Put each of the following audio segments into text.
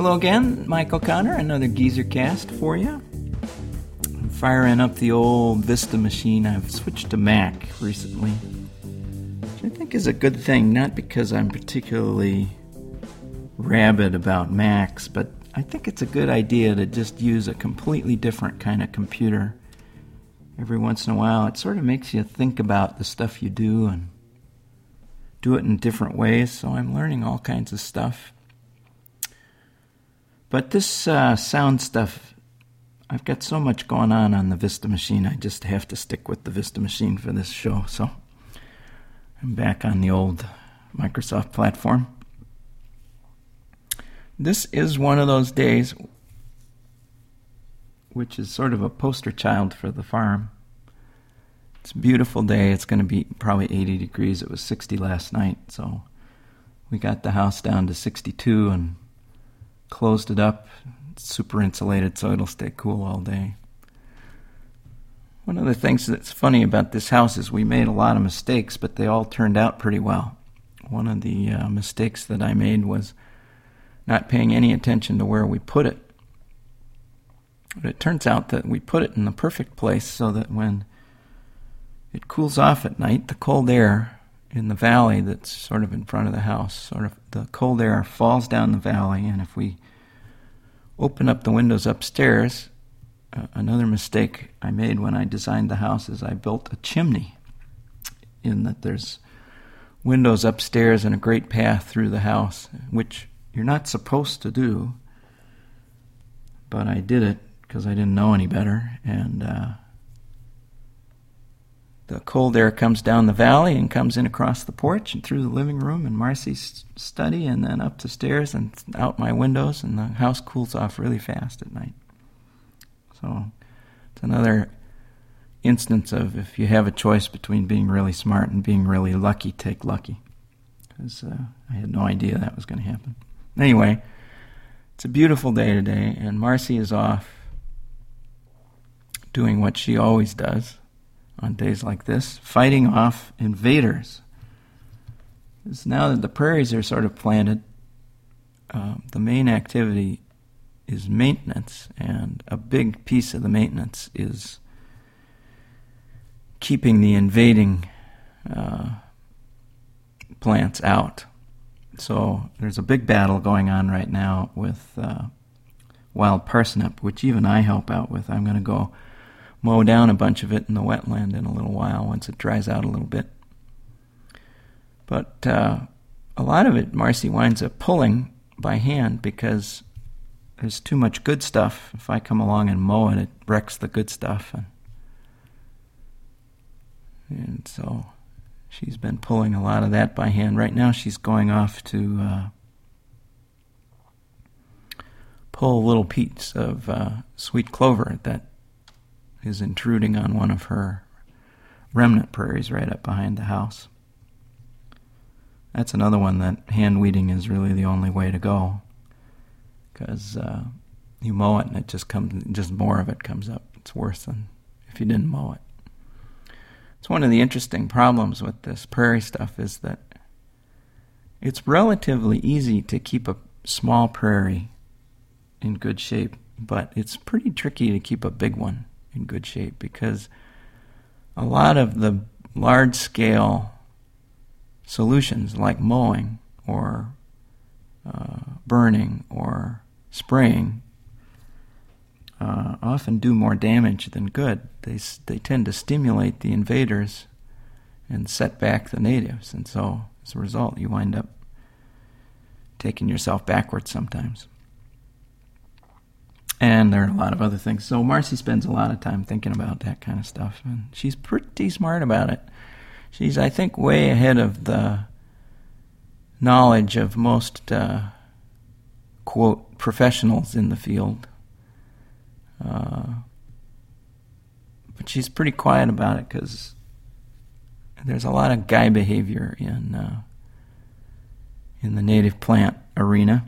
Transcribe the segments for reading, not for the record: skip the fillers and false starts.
Hello again, Mike O'Connor, another Geezer Cast for you. I'm firing up the old Vista machine. I've switched to Mac recently, which I think is a good thing, not because I'm particularly rabid about Macs, but I think it's a good idea to just use a completely different kind of computer every once in a while. It sort of makes you think about the stuff you do and do it in different ways, so I'm learning all kinds of stuff. But this sound stuff, I've got so much going on the Vista machine, I just have to stick with the Vista machine for this show. So I'm back on the old Microsoft platform. This is one of those days which is sort of a poster child for the farm. It's a beautiful day. It's going to be probably 80 degrees. It was 60 last night, so we got the house down to 62 and closed it up. It's super insulated, so it'll stay cool all day. One of the things that's funny about this house is we made a lot of mistakes, but they all turned out pretty well. One of the mistakes that I made was not paying any attention to where we put it. But it turns out that we put it in the perfect place so that when it cools off at night, the cold air in the valley that's sort of in front of the house, sort of the cold air falls down the valley, and if we open up the windows upstairs, another mistake I made when I designed the house is I built a chimney, in that there's windows upstairs and a great path through the house, which you're not supposed to do, but I did it because I didn't know any better, and the cold air comes down the valley and comes in across the porch and through the living room and Marcy's study and then up the stairs and out my windows, and the house cools off really fast at night. So it's another instance of, if you have a choice between being really smart and being really lucky, take lucky. Because I had no idea that was going to happen. Anyway, it's a beautiful day today, and Marcy is off doing what she always does on days like this, fighting off invaders. Because now that the prairies are sort of planted, the main activity is maintenance, and a big piece of the maintenance is keeping the invading plants out. So there's a big battle going on right now with wild parsnip, which even I help out with. I'm going to go mow down a bunch of it in the wetland in a little while once it dries out a little bit. But a lot of it Marcy winds up pulling by hand because there's too much good stuff. If I come along and mow it, it wrecks the good stuff. And so she's been pulling a lot of that by hand. Right now she's going off to pull a little piece of sweet clover that is intruding on one of her remnant prairies right up behind the house. That's another one that hand weeding is really the only way to go, because you mow it and it just more of it comes up. It's worse than if you didn't mow it. It's one of the interesting problems with this prairie stuff is that it's relatively easy to keep a small prairie in good shape, but it's pretty tricky to keep a big one in good shape, because a lot of the large-scale solutions like mowing or burning or spraying often do more damage than good. They tend to stimulate the invaders and set back the natives, and so as a result you wind up taking yourself backwards sometimes. And there are a lot of other things. So Marcy spends a lot of time thinking about that kind of stuff, and she's pretty smart about it. She's, I think, way ahead of the knowledge of most, quote, professionals in the field. But she's pretty quiet about it because there's a lot of guy behavior in the native plant arena.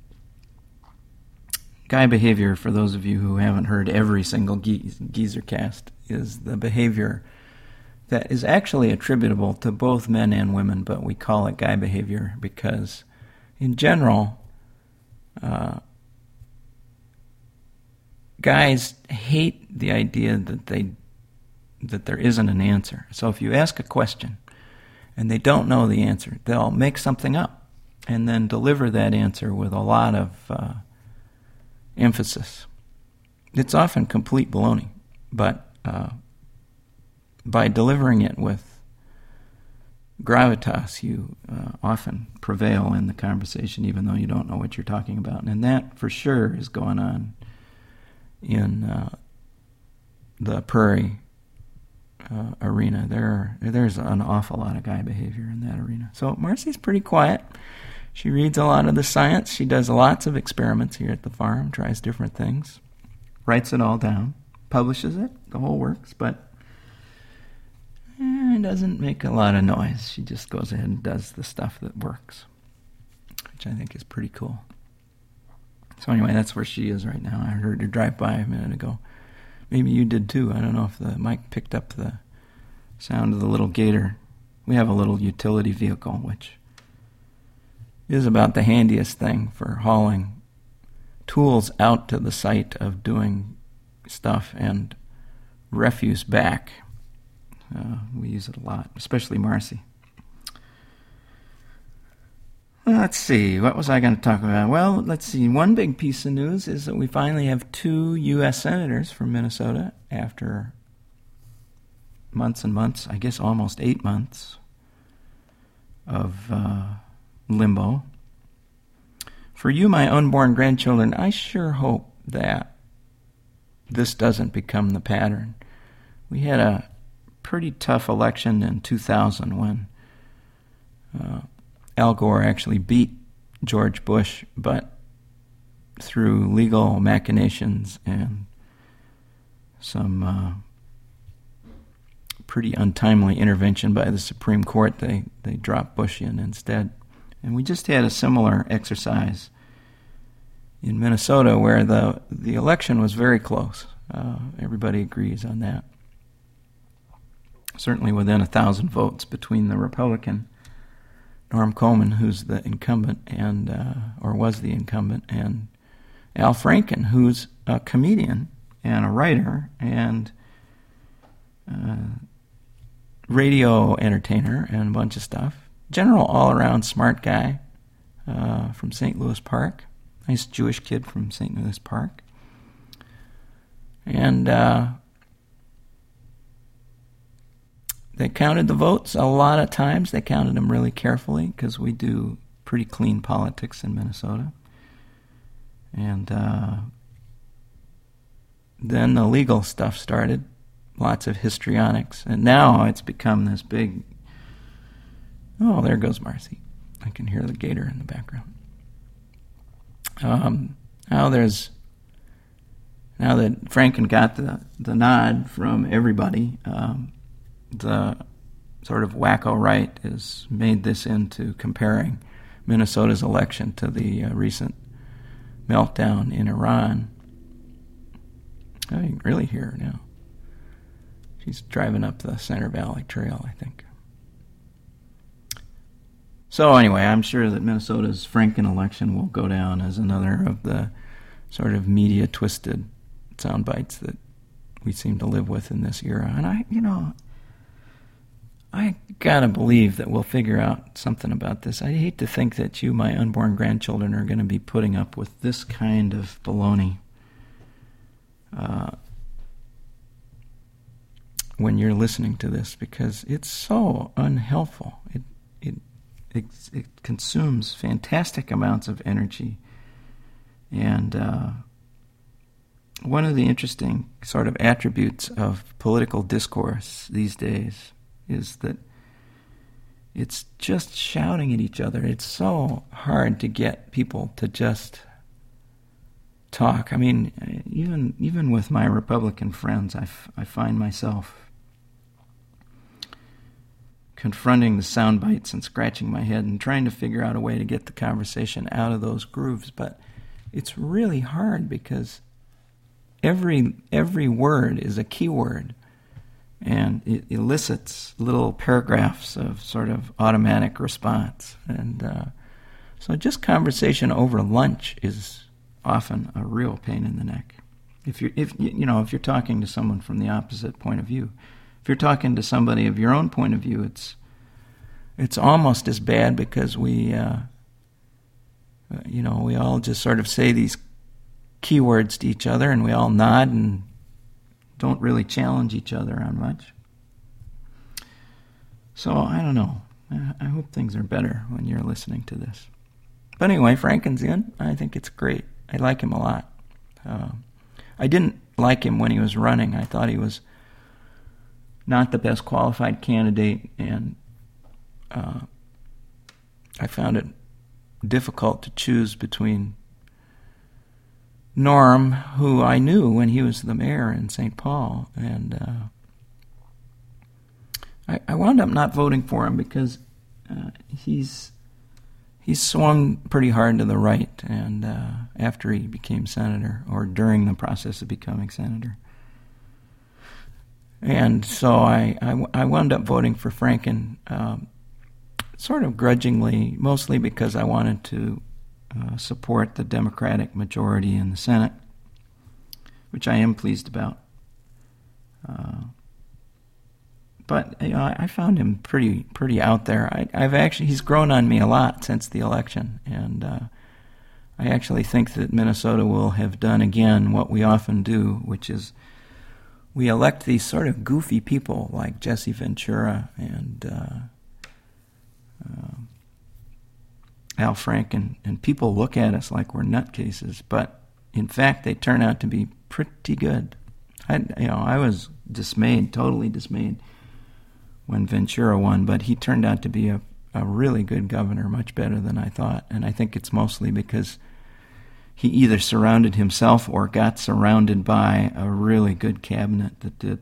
Guy behavior, for those of you who haven't heard every single Geezer Cast, is the behavior that is actually attributable to both men and women, but we call it guy behavior because, in general, guys hate the idea that there isn't an answer. So if you ask a question and they don't know the answer, they'll make something up and then deliver that answer with a lot of emphasis. It's often complete baloney, but by delivering it with gravitas, you often prevail in the conversation, even though you don't know what you're talking about. And that, for sure, is going on in the Prairie arena. There's an awful lot of guy behavior in that arena. So Marcy's pretty quiet. She reads a lot of the science. She does lots of experiments here at the farm, tries different things, writes it all down, publishes it, the whole works, but doesn't make a lot of noise. She just goes ahead and does the stuff that works, which I think is pretty cool. So anyway, that's where she is right now. I heard her drive by a minute ago. Maybe you did too. I don't know if the mic picked up the sound of the little gator. We have a little utility vehicle, which is about the handiest thing for hauling tools out to the site of doing stuff and refuse back. We use it a lot, especially Marcy. Let's see, what was I going to talk about? Well, let's see, one big piece of news is that we finally have 2 U.S. senators from Minnesota after months and months, I guess almost 8 months of limbo. For you, my unborn grandchildren, I sure hope that this doesn't become the pattern. We had a pretty tough election in 2000 when Al Gore actually beat George Bush, but through legal machinations and some pretty untimely intervention by the Supreme Court, they dropped Bush in instead. And we just had a similar exercise in Minnesota where the election was very close. Everybody agrees on that. Certainly within 1,000 votes between the Republican Norm Coleman, who's the incumbent, and or was the incumbent, and Al Franken, who's a comedian and a writer and radio entertainer and a bunch of stuff. General all-around smart guy from St. Louis Park. Nice Jewish kid from St. Louis Park. And they counted the votes a lot of times. They counted them really carefully because we do pretty clean politics in Minnesota. And then the legal stuff started. Lots of histrionics. And now it's become this big... Oh, there goes Marcy. I can hear the gator in the background. Now that Franken got the nod from everybody, the sort of wacko right has made this into comparing Minnesota's election to the recent meltdown in Iran. I can really hear her now. She's driving up the Center Valley Trail, I think. So anyway, I'm sure that Minnesota's Franken election will go down as another of the sort of media-twisted sound bites that we seem to live with in this era. And I gotta believe that we'll figure out something about this. I hate to think that you, my unborn grandchildren, are going to be putting up with this kind of baloney when you're listening to this, because it's so unhelpful. It consumes fantastic amounts of energy. And one of the interesting sort of attributes of political discourse these days is that it's just shouting at each other. It's so hard to get people to just talk. I mean, even with my Republican friends, I find myself confronting the sound bites and scratching my head and trying to figure out a way to get the conversation out of those grooves. But it's really hard because every word is a keyword, and it elicits little paragraphs of sort of automatic response. And so just conversation over lunch is often a real pain in the neck. If you're talking to someone from the opposite point of view, if you're talking to somebody of your own point of view, it's almost as bad, because we all just sort of say these keywords to each other, and we all nod and don't really challenge each other on much. So I don't know. I hope things are better when you're listening to this. But anyway, Franken's in. I think it's great. I like him a lot. I didn't like him when he was running. I thought he was not the best qualified candidate, and I found it difficult to choose between Norm, who I knew when he was the mayor in St. Paul, and I wound up not voting for him because he's swung pretty hard to the right, and after he became senator, or during the process of becoming senator. And so I wound up voting for Franken, sort of grudgingly, mostly because I wanted to support the Democratic majority in the Senate, which I am pleased about. But I found him pretty out there. He's grown on me a lot since the election, and I actually think that Minnesota will have done again what we often do, which is we elect these sort of goofy people like Jesse Ventura and Al Franken, and people look at us like we're nutcases, but in fact they turn out to be pretty good. I was dismayed, totally dismayed, when Ventura won, but he turned out to be a really good governor, much better than I thought, and I think it's mostly because he either surrounded himself or got surrounded by a really good cabinet that did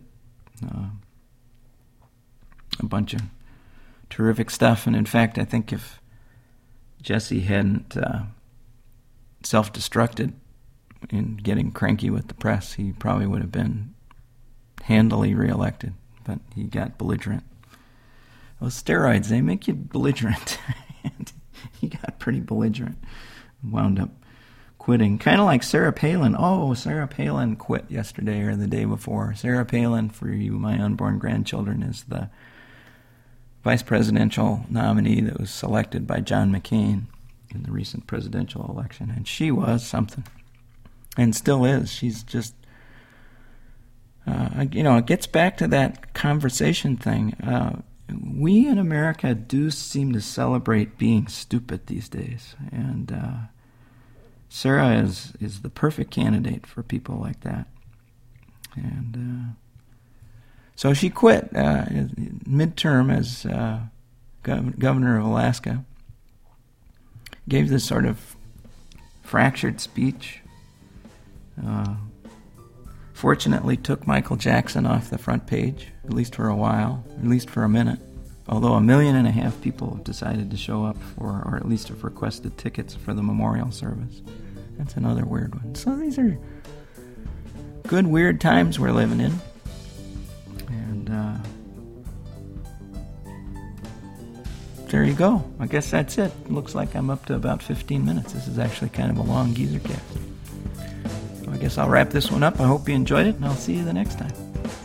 a bunch of terrific stuff. And in fact, I think if Jesse hadn't self-destructed in getting cranky with the press, he probably would have been handily reelected, but he got belligerent. Well, steroids, they make you belligerent. And he got pretty belligerent, wound up quitting. Kind of like Sarah Palin. Oh, Sarah Palin quit yesterday or the day before. Sarah Palin, for you, my unborn grandchildren, is the vice presidential nominee that was selected by John McCain in the recent presidential election. And she was something. And still is. She's just, it gets back to that conversation thing. We in America do seem to celebrate being stupid these days. And Sarah is the perfect candidate for people like that. And so she quit midterm as governor of Alaska. Gave this sort of fractured speech. Fortunately took Michael Jackson off the front page, at least for a while, at least for a minute. Although 1.5 million people have decided to show up for, or at least have requested tickets for the memorial service. That's another weird one. So these are good, weird times we're living in. And there you go. I guess that's it. Looks like I'm up to about 15 minutes. This is actually kind of a long geezer cast. So I guess I'll wrap this one up. I hope you enjoyed it, and I'll see you the next time.